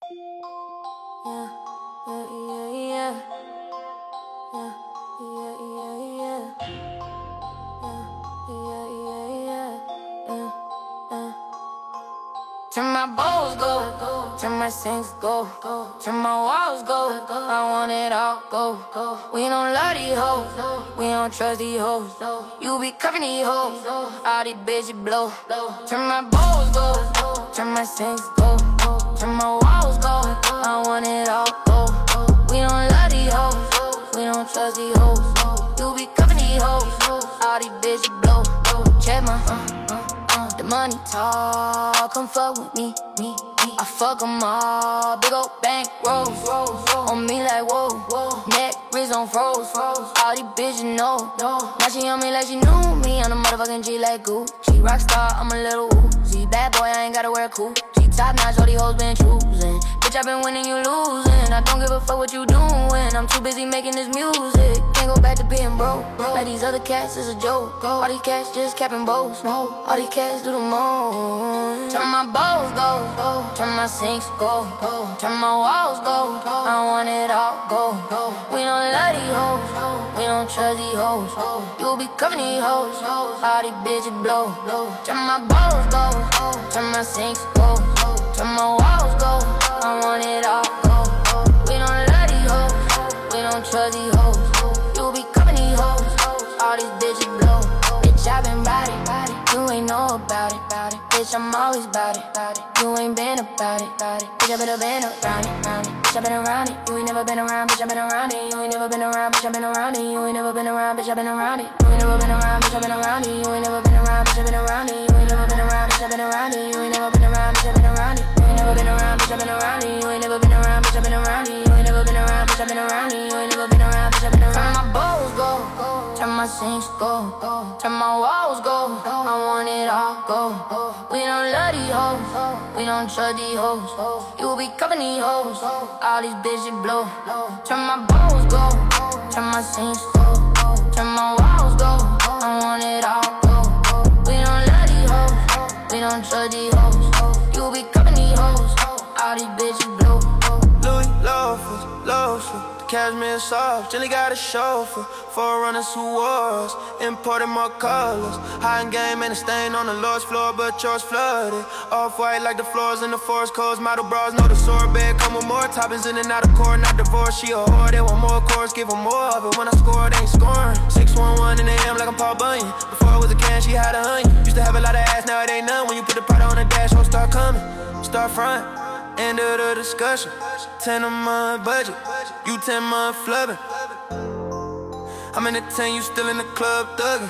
Yeah, yeah, yeah, yeah. Yeah, yeah, yeah, yeah. Yeah, yeah, yeah, yeah. Yeah, yeah. Turn my balls go, turn my sings go, turn my walls go. I want it all go. We don't love these hoes, we don't trust these hoes. You be cuffing these hoes, all these bitches blow. Turn my balls go, turn my sings go, turn my walls go. I want it all go. We don't love these hoes, we don't trust these hoes. You be cuffing these hoes, all these bitches blow. Check my the money talk, come fuck with me. I fuck 'em all, big ol' bank rolls on me like whoa. Neck, wrist on froze, all these bitches know. Now she on me like she knew me. I'm a motherfucking G like Gucci. Rockstar, I'm a little Uzi. Bad boy, I ain't gotta wear cool. She top notch, all these hoes been choosing. Bitch, I been winning, you losing. I don't give a fuck what you doing. I'm too busy making this music. Can't go back to being broke. Like these other cats is a joke. All these cats just capping bows. All these cats do the most. Turn my balls go, turn my sinks go, turn my walls go. I want it all go. We don't love these hoes, we don't trust these hoes. You be covering these hoes, all these bitches blow. Turn my balls go, turn my sinks go, turn my walls go. I want it all go. We don't love these hoes, we don't trust these hoes. You be covering these hoes, all these bitches blow. Bitch, I been riding, you ain't know about it. Bitch, I'm always about it. You ain't been about it. Bitch, I been around it. Bitch, I been around it. You ain't never been around. Bitch, I been around it. You ain't never been around. Bitch, I been around it. You ain't never been around. Bitch, I been around it. You ain't never been around. Bitch, I been around it. You ain't never been around. Bitch, I been around it. You ain't never been around. Bitch, I been around it. You ain't never been around. Bitch, I been around it. You ain't never been around. Bitch, I been around it. You ain't never been around. Bitch, I been around it. You ain't never been around. Bitch, I been around it. You ain't never been around. Bitch, I been around. Turn my balls go, turn my sinks go, turn my walls go. I want it all go. We don't love these hoes, we don't trust these hoes. You be covering these hoes, all these bitches blow. Turn my balls go, turn my sinks go, turn my walls go. I want it all go. We don't love these hoes, we don't trust these hoes. You be covering these hoes, all these bitches blow. Louis loafers, the cashmere soft, Jenny got a chauffeur. Forerunners who was imported more colors. High in game and a stain on the Lord's floor, but yours flooded. Off-white like the floors in the forest coast. Model bras know the sorbet come with more toppings in and out of court. Not divorced, she a whore, they want more chords, give her more of it. When I score, they ain't scoring. 611 in the AM like I'm Paul Bunyan. Before it was a can, she had a onion. Used to have a lot of ass, now it ain't none. When you put the product on the dash, won't start coming. Start front, end of the discussion. 10 a month budget, you 10 month flubbing. I'm in the 10, you still in the club thugging.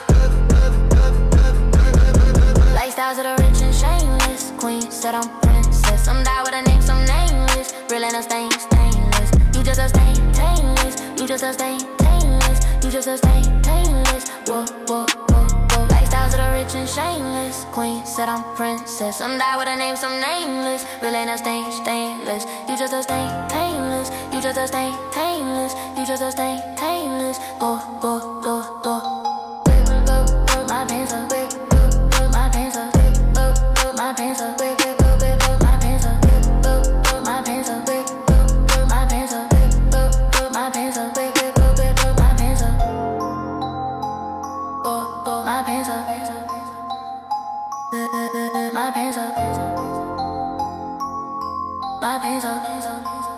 Lifestyles of the rich and shameless. Queen said I'm princess. Some die with a name, some nameless. Real and a stainless. You just a stainless. You just a stainless. You just a stainless. Whoa. Lifestyles of the rich and shameless. Queen said I'm princess. Some die with a name, some nameless. Real and a stainless. You just a stainless. You just a stainless. You just a stainless. Go. My pants up. My pants up. My pants up. My pants up. My pants up. My pants up. My pants up. My pants up. My pants up. My pants up. My pants up.